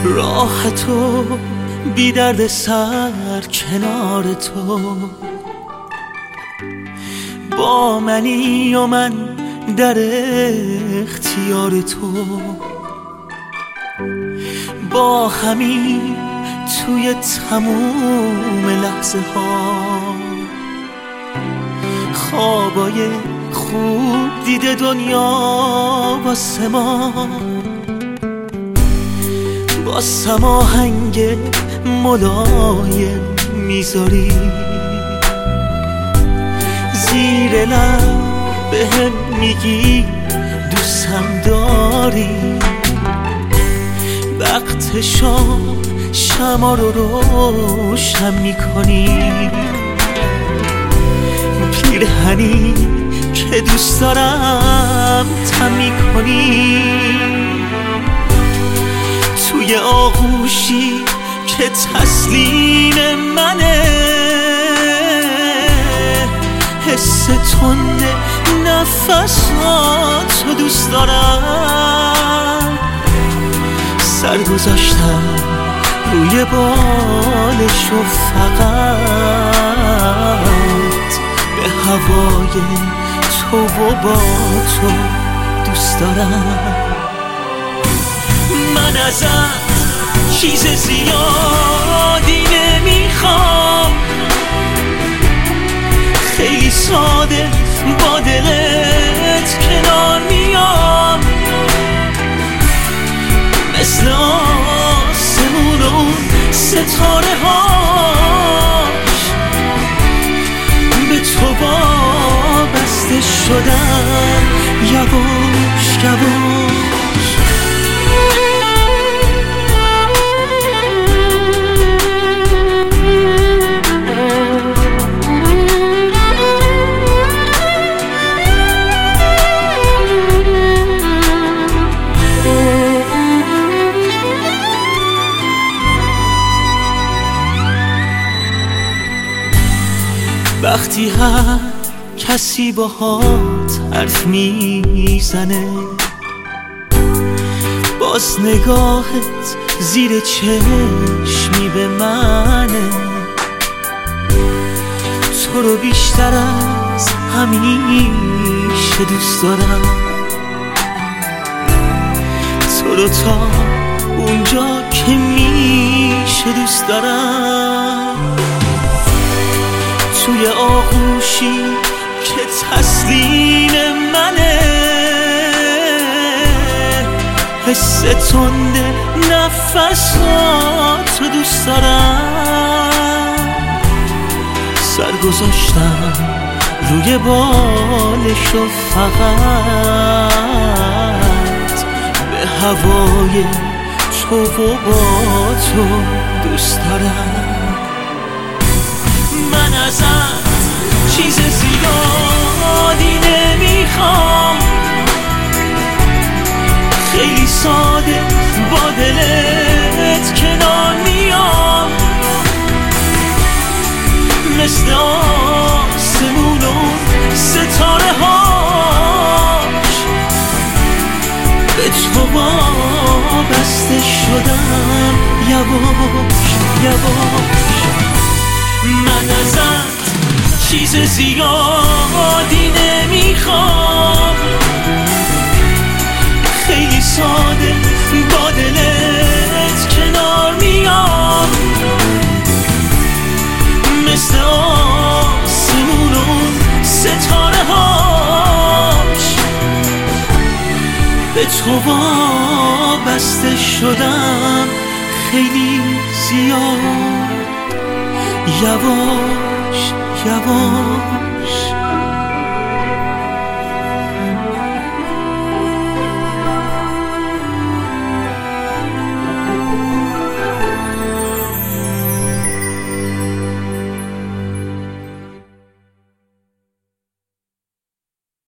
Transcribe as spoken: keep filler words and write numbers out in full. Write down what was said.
راه تو بی درد سر کنار تو، با منی و من در اختیار تو، با همین توی تموم لحظه ها خوابای خوب دیده دنیا واسه ما، با سماهنگ ملایم میذاری، زیر لب بهم میگی دوستم داری، وقت شام شمع رو روشن میکنی، پیرهنی که دوست دارم تن میکنی، توی آغوشی که تسلیم منه، حس تند نفساتو دوست دارم، سر گذاشتم روی بالش و فقط به هوای تو و با تو دوست دارم. من ازت چیز زیادی نمیخوام، خیلی ساده با دلت کنار میام، مثل آسمون و ستاره هاش به تو وابسته شدم یواش یواش. وقتی هر کسی باهات حرف میزنه، باز نگاهت زیر چشمی به منه، تو رو بیشتر از همیشه دوست دارم، تو رو تا اونجا که میشه دوست دارم، توی آغوشی که تسلیم منه، حس تند نفساتو دوست دارم، سر گذاشتم روی بالش و فقط به هوای تو و با تو دوست دارم. من ازت چیز زیادی نمیخوام، خیلی ساده با دلت کنار میام، مثل آسمون و ستاره هاش به تو وابسته شدم یواش یواش. من ازت چیز زیادی نمیخوام، خیلی ساده با دلت کنار میام، مثل آسمون و ستاره هاش به تو وابسته شدم خیلی زیاد یواش یواش.